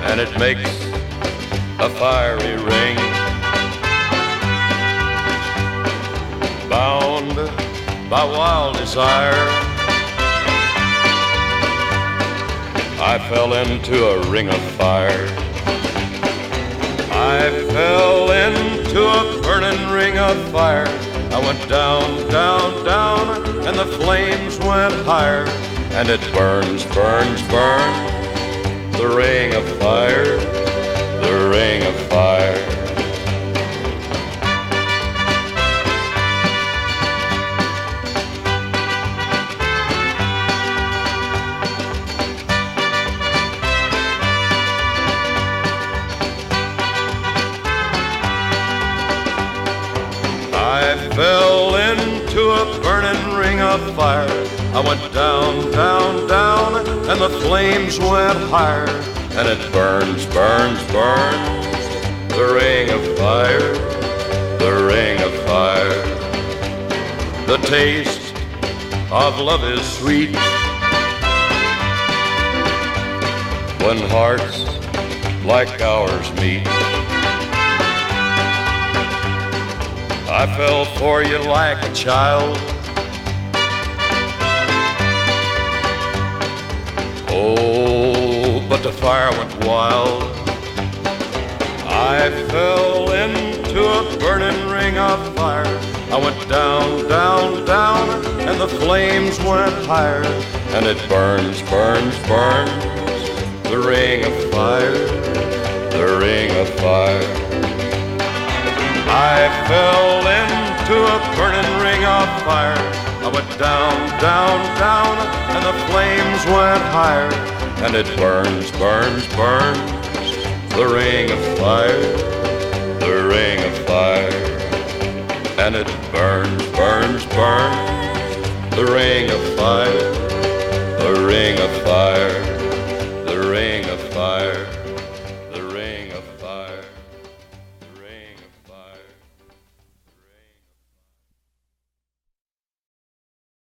and it makes a fiery ring. Bound by wild desire, I fell into a ring of fire. I fell into a burning ring of fire. I went down, down, down, and the flames went higher. And it burns, burns, burns, the ring of fire, the ring of fire. I fell into a burning ring of fire. I went down, down, down, and the flames went higher. And it burns, burns, burns, the ring of fire, the ring of fire. The taste of love is sweet when hearts like ours meet. I fell for you like a child. Oh, but the fire went wild. I fell into a burning ring of fire. I went down, down, down, and the flames went higher. And it burns, burns, burns, the ring of fire, the ring of fire. I fell into a burning ring of fire. I went down, down, down, and the flames went higher. And it burns, burns, burns, the ring of fire, the ring of fire. And it burns, burns, burns, the ring of fire, the ring of fire.